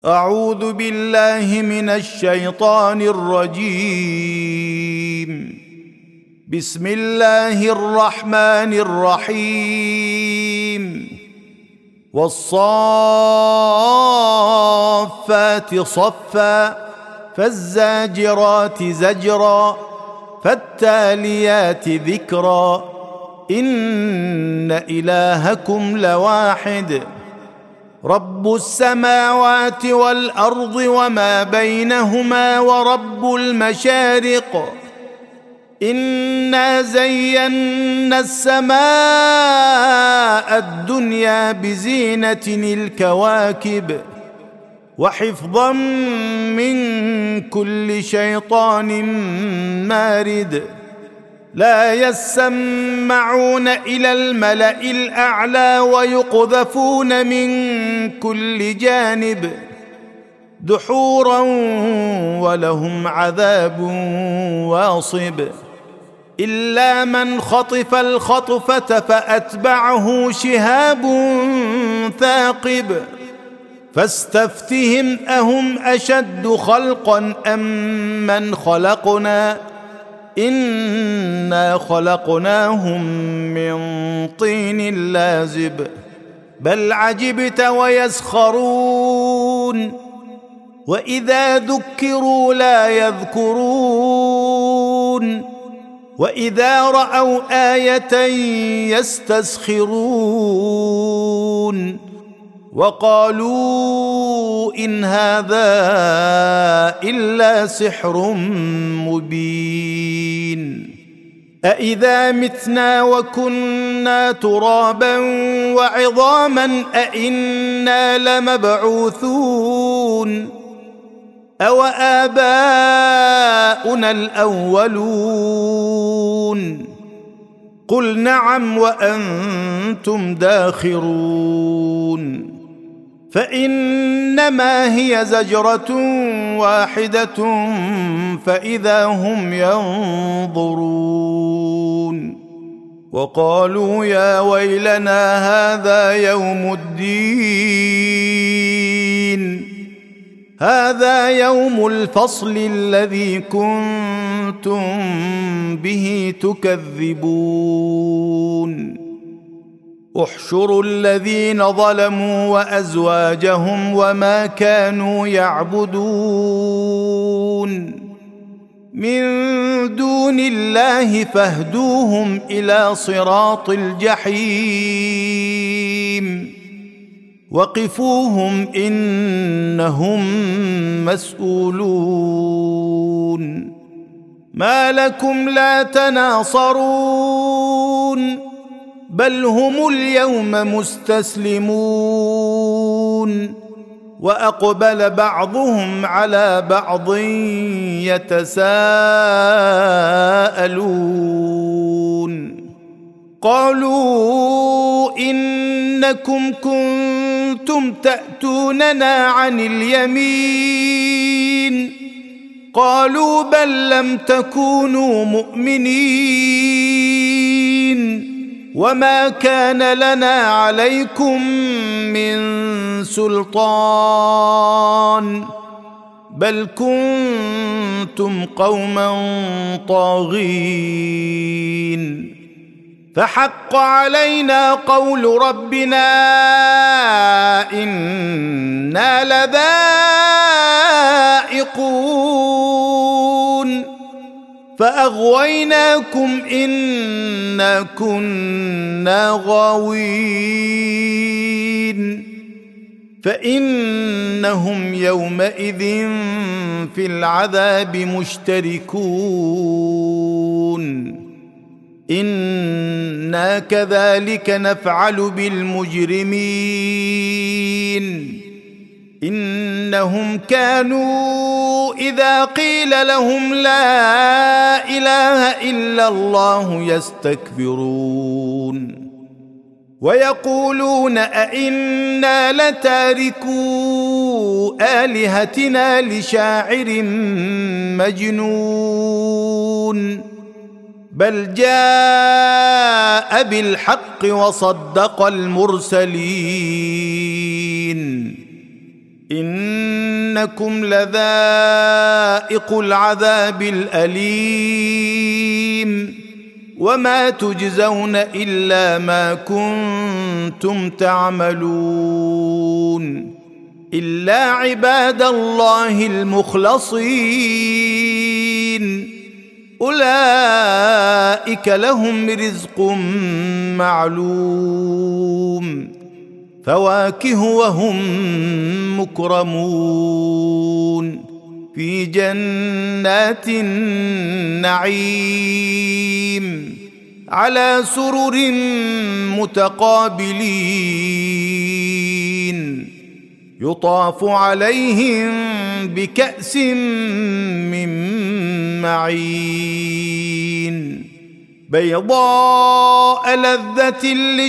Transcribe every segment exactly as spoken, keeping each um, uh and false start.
أعوذ بالله من الشيطان الرجيم. بسم الله الرحمن الرحيم. والصافات صفا فالزاجرات زجرا فالتاليات ذكرا إن إلهكم لواحد رب السماوات والأرض وما بينهما ورب المشارق إنا زينا السماء الدنيا بزينة الكواكب وحفظا من كل شيطان مارد لا يسمعون إلى الملأ الأعلى ويقذفون من كل جانب دحورا ولهم عذاب واصب إلا من خطف الخطفة فأتبعه شهاب ثاقب فاستفتهم أهم أشد خلقا أم من خلقنا إنا خلقناهم من طين لازب بل عجبت ويسخرون وإذا ذكروا لا يذكرون وإذا رأوا آية يستسخرون وقالوا إن هذا إلا سحر مبين أإذا متنا وكنا ترابا وعظاما أإنا لمبعوثون أو آباؤنا الأولون قل نعم وأنتم داخرون فإنما هي زجرة واحدة فإذا هم ينظرون وقالوا يا ويلنا هذا يوم الدين هذا يوم الفصل الذي كنتم به تكذبون احشروا الذين ظلموا وأزواجهم وما كانوا يعبدون من دون الله فاهدوهم إلى صراط الجحيم وقفوهم إنهم مسؤولون ما لكم لا تناصرون بل هم اليوم مستسلمون وأقبل بعضهم على بعض يتساءلون قالوا إنكم كنتم تأتوننا عن اليمين قالوا بل لم تكونوا مؤمنين وما كان لنا عليكم من سلطان بل كنتم قوما طاغين فحق علينا قول ربنا إنا لذائقون فأغويناكم إنا كنا غاوين فإنهم يومئذ في العذاب مشتركون إنا كذلك نفعل بالمجرمين إنهم كانوا إذا قيل لهم لا إله إلا الله يستكبرون ويقولون أئنا لتاركو آلهتنا لشاعر مجنون بل جاء بالحق وصدق المرسلين إنكم لذائق العذاب الأليم وما تجزون إلا ما كنتم تعملون إلا عباد الله المخلصين أولئك لهم رزق معلوم فواكه وهم مكرمون في جنات النعيم على سرر متقابلين يطاف عليهم بكأس من معين بيضاء لذة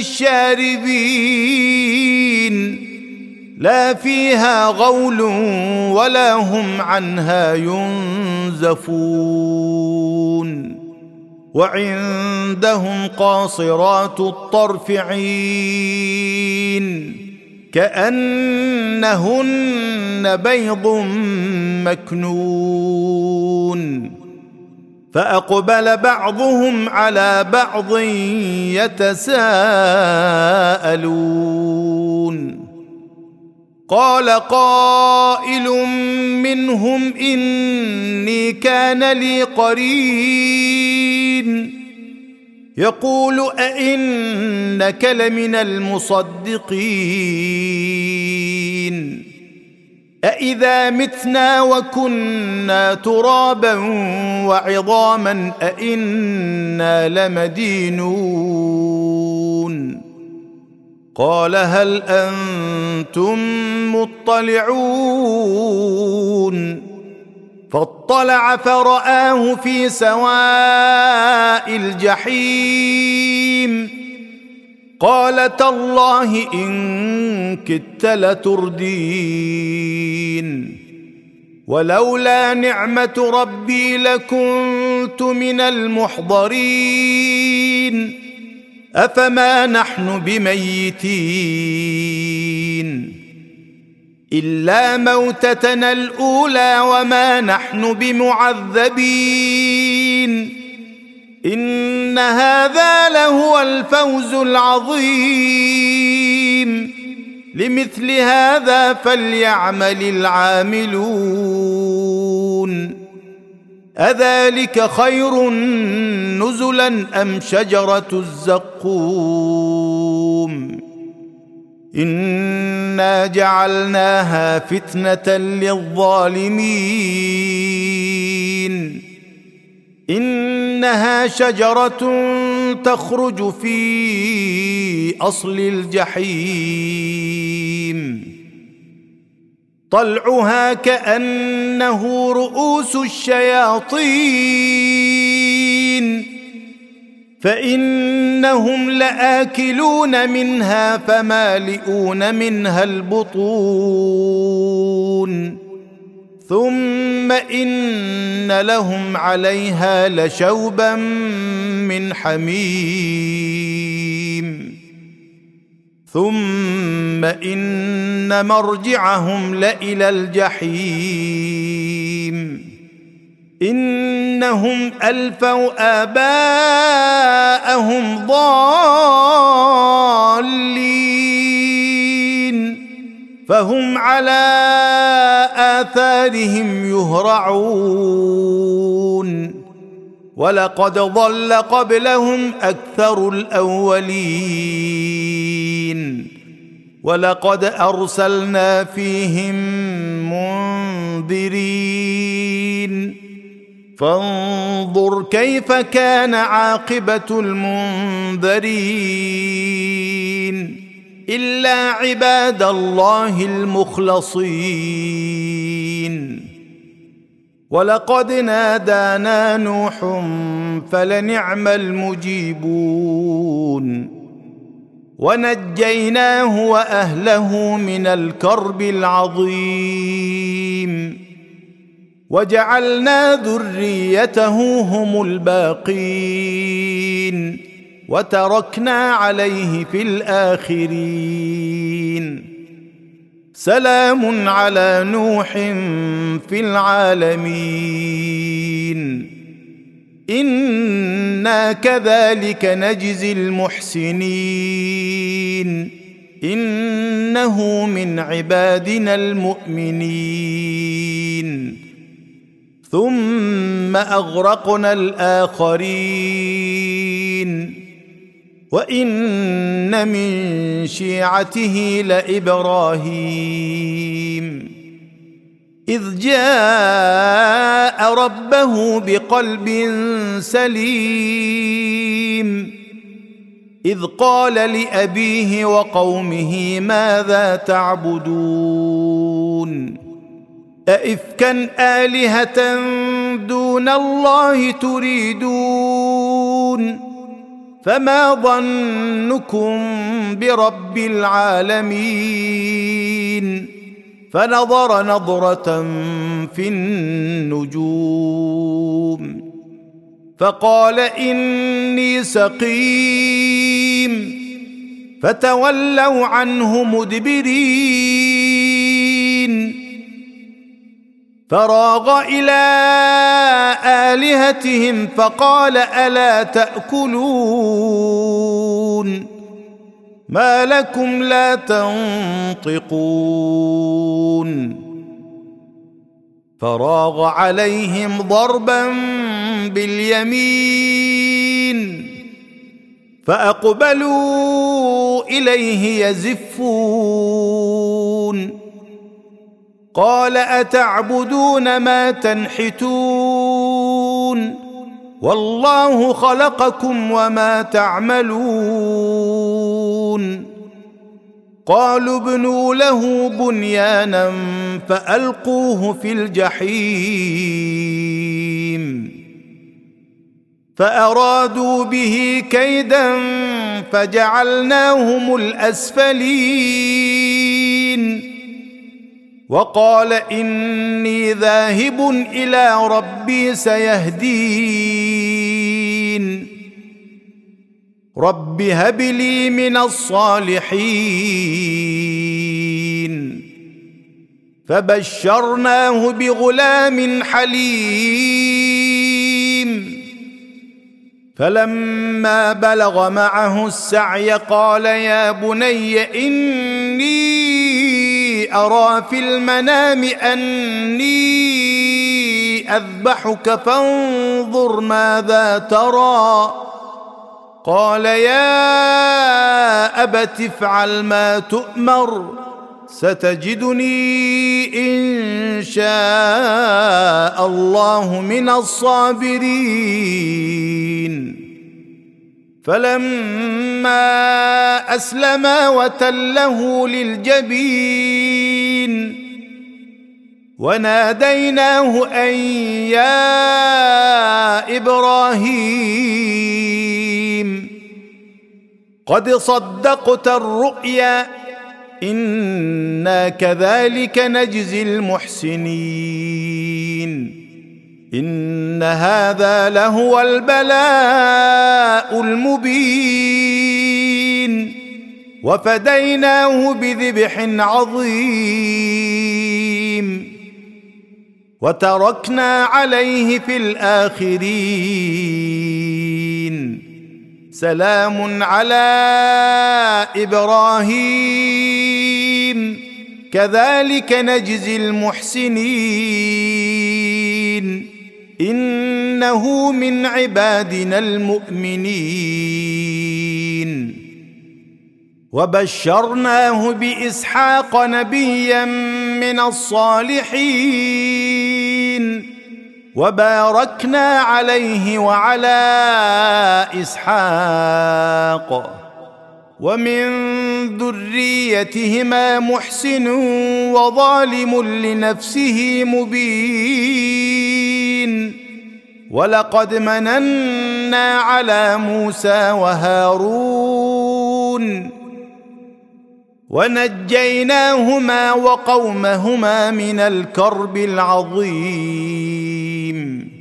للشاربين لا فيها غول ولا هم عنها ينزفون وعندهم قاصرات الطرف عين كأنهن بيض مكنون فأقبل بعضهم على بعض يتساءلون قال قائل منهم إني كان لي قرين يقول أئنك لمن المصدقين أإذا متنا وكنا ترابا وعظاما أئنا لمدينون قال هل أنتم مطلعون فاطلع فرآه في سواء الجحيم قال تالله إن كدت لتردين ولولا نعمة ربي لكنت من المحضرين أفما نحن بميتين إلا موتتنا الأولى وما نحن بمعذبين إن هذا لهو الفوز العظيم لمثل هذا فليعمل العاملون أذلك خير نزلا أم شجرة الزقوم إنا جعلناها فتنة للظالمين إنها شجرة تخرج في أصل الجحيم طلعها كأنه رؤوس الشياطين فإنهم لآكلون منها فمالئون منها البطون ثم إن لهم عليها لشوبا من حميم ثم إن مرجعهم لإلى الجحيم إنهم ألفوا آباءهم ضالين فهم على آثارهم يهرعون ولقد ضل قبلهم أكثر الأولين ولقد أرسلنا فيهم منذرين فانظر كيف كان عاقبة المنذرين إلا عباد الله المخلصين ولقد نادانا نوح فلنعم المجيبون ونجيناه وأهله من الكرب العظيم وجعلنا ذريته هم الباقين وتركنا عليه في الآخرين سلام على نوح في العالمين إنا كذلك نجزي المحسنين إنه من عبادنا المؤمنين ثم أغرقنا الآخرين وإن من شيعته لإبراهيم إذ جاء ربه بقلب سليم إذ قال لأبيه وقومه ماذا تعبدون أئفكا آلهة دون الله تريدون فما ظنكم برب العالمين فنظر نظرة في النجوم فقال إني سقيم فتولوا عنه مدبرين فراغ إلى آلهتهم فقال ألا تأكلون ما لكم لا تنطقون فراغ عليهم ضربا باليمين فأقبلوا إليه يزفون قال أتعبدون ما تنحتون والله خلقكم وما تعملون قالوا ابنوا له بنيانا فألقوه في الجحيم فأرادوا به كيدا فجعلناهم الأسفلين وقال إني ذاهب إلى ربي سيهدين رب هب لي من الصالحين فبشرناه بغلام حليم فلما بلغ معه السعي قال يا بني إني أرى في المنام أني أذبحك فانظر ماذا ترى قال يا أبت افعل ما تؤمر ستجدني إن شاء الله من الصابرين فلما أسلما وتله للجبين وناديناه أن يا إبراهيم قد صدقت الرؤيا إنا كذلك نجزي المحسنين إن هذا لهو البلاء المبين وفديناه بذبح عظيم وتركنا عليه في الآخرين سلام على إبراهيم كذلك نجزي المحسنين إنه من عبادنا المؤمنين وبشرناه بإسحاق نبيا من الصالحين وباركنا عليه وعلى إسحاق ومن ذريتهما محسن وظالم لنفسه مبين ولقد مننا على موسى وهارون ونجيناهما وقومهما من الكرب العظيم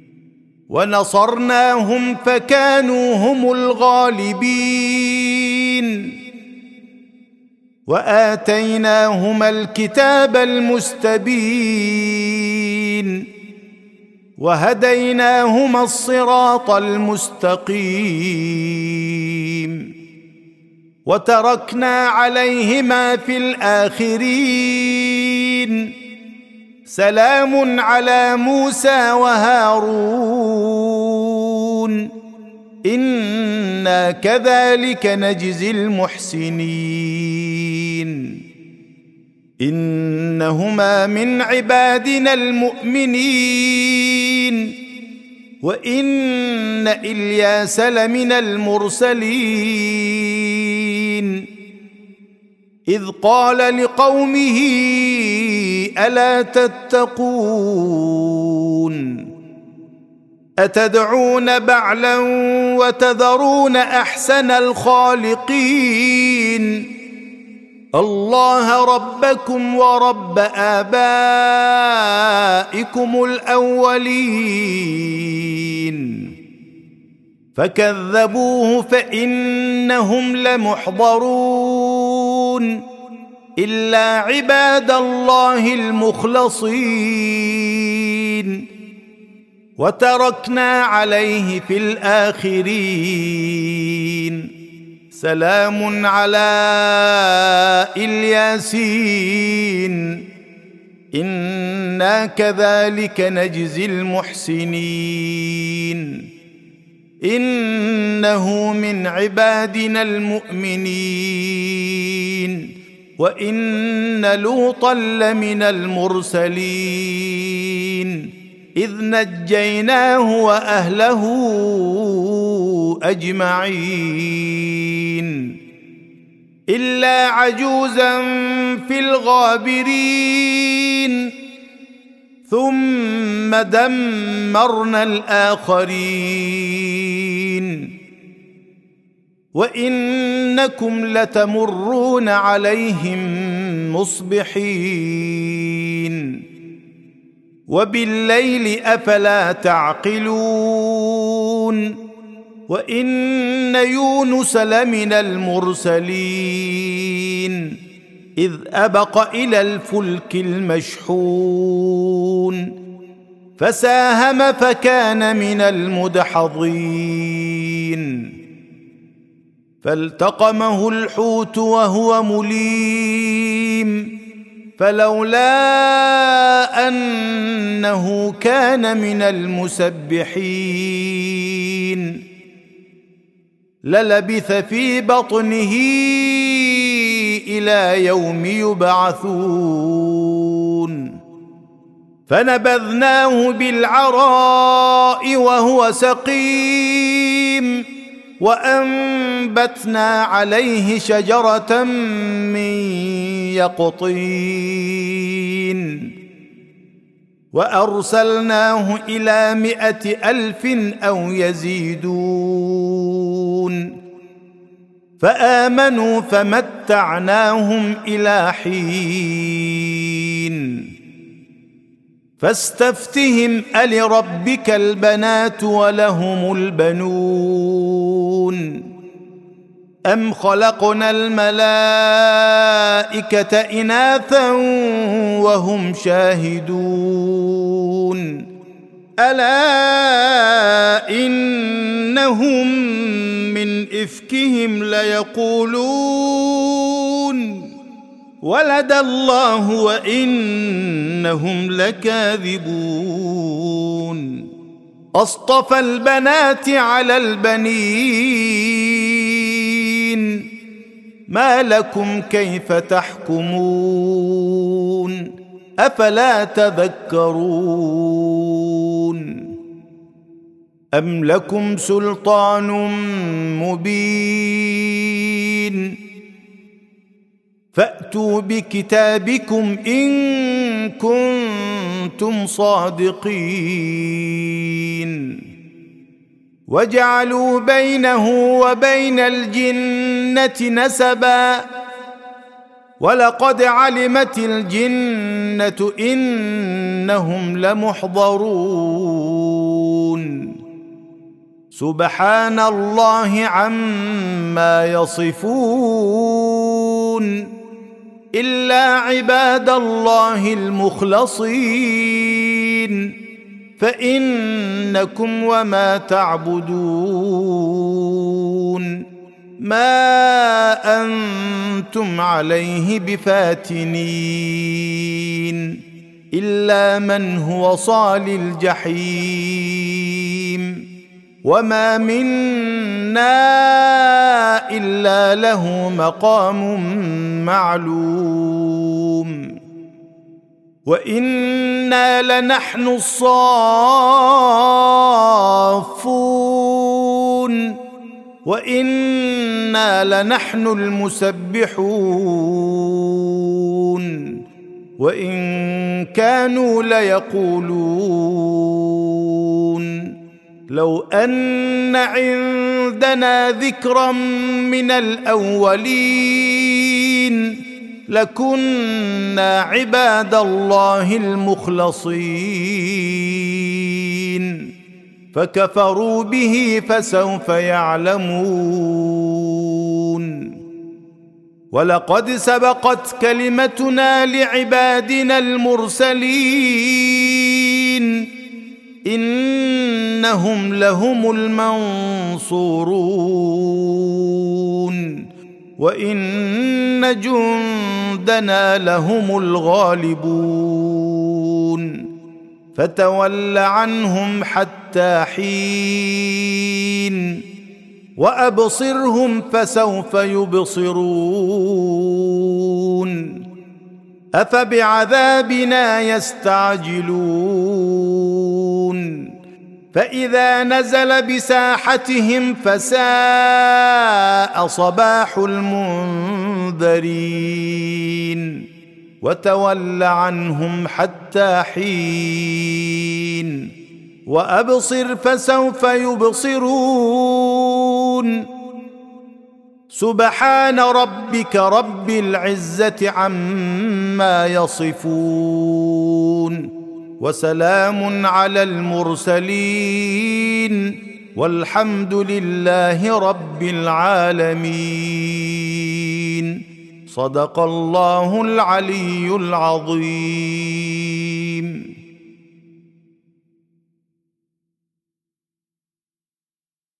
ونصرناهم فكانوا هم الغالبين وآتيناهما الكتاب المستبين وهديناهما الصراط المستقيم وتركنا عليهما في الآخرين سلام على موسى وهارون إنا كذلك نجزي المحسنين إنهما من عبادنا المؤمنين وإن إلياس لمن المرسلين إذ قال لقومه ألا تتقون أتدعون بعلا وتذرون أحسن الخالقين الله ربكم ورب آبائكم الأولين فكذبوه فإنهم لمحضرون إلا عباد الله المخلصين وتركنا عليه في الآخرين سلام على الياسين إنا كذلك نجزي المحسنين إنه من عبادنا المؤمنين وإن لوطا لمن المرسلين إذ نجيناه وأهله أجمعين إلا عجوزا في الغابرين ثم دمرنا الآخرين وإنكم لتمرون عليهم مصبحين وبالليل أفلا تعقلون وإن يونس لمن المرسلين إذ أبق إلى الفلك المشحون فساهم فكان من المدحضين فالتقمه الحوت وهو مليم فلولا أنه كان من المسبحين للبث في بطنه إلى يوم يبعثون فنبذناه بالعراء وهو سقيم وأنبتنا عليه شجرة من يقطين وأرسلناه إلى مائة ألف أو يزيدون فآمنوا فمتعناهم إلى حين فاستفتهم ألربك البنات ولهم البنون أم خلقنا الملائكة إناثا وهم شاهدون ألا إنهم من إفكهم ليقولون ولد الله وإنهم لكاذبون أصطفى البنات على البنين ما لكم كيف تحكمون أفلا تذكرون أم لكم سلطان مبين فأتوا بكتابكم إن كنتم صادقين وجعلوا بينه وبين الجنة نسبا ولقد علمت الجنة إنهم لمحضرون سبحان الله عما يصفون إلا عباد الله المخلصين فإنكم وما تعبدون ما أنتم عليه بفاتنين إلا من هو صال الجحيم وما منا إلا له مقام معلوم وإنا لنحن الصافون وإنا لنحن المسبحون وإن كانوا ليقولون لو أن عندنا ذكرا من الأولين لكنا عباد الله المخلصين فكفروا به فسوف يعلمون ولقد سبقت كلمتنا لعبادنا المرسلين إنهم لهم المنصورون وإن جندنا لهم الغالبون فتول عنهم حتى حين وأبصرهم فسوف يبصرون أفبعذابنا يستعجلون فإذا نزل بساحتهم فساء صباح المنذرين وتول عنهم حتى حين وأبصر فسوف يبصرون سبحان ربك رب العزة عما يصفون وسلام على المرسلين والحمد لله رب العالمين صدق الله العلي العظيم.